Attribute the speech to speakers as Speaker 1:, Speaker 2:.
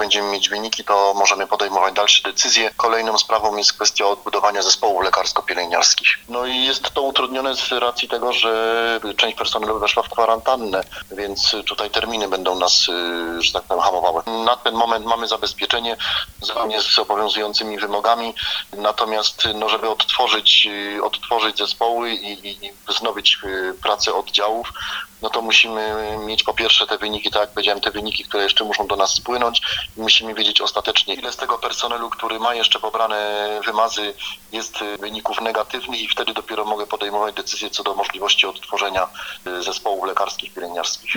Speaker 1: będziemy mieć wyniki, to możemy podejmować dalsze decyzje. Kolejną sprawą jest kwestia odbudowania zespołów lekarsko-pielęgniarskich. No i jest to utrudnione z racji tego, że część personelu weszła w kwarantannę, więc tutaj terminy będą nas, że tak powiem, hamowały. Na ten moment mamy zabezpieczenie zgodnie z obowiązującymi wymogami, natomiast żeby odtworzyć zespoły i wznowić pracę oddziałów, no to musimy mieć po pierwsze te wyniki, tak jak powiedziałem, te wyniki, które jeszcze muszą do nas spłynąć. Musimy wiedzieć ostatecznie, ile z tego personelu, który ma jeszcze pobrane wymazy, jest wyników negatywnych i wtedy dopiero mogę podejmować decyzję co do możliwości odtworzenia zespołów lekarskich, pielęgniarskich.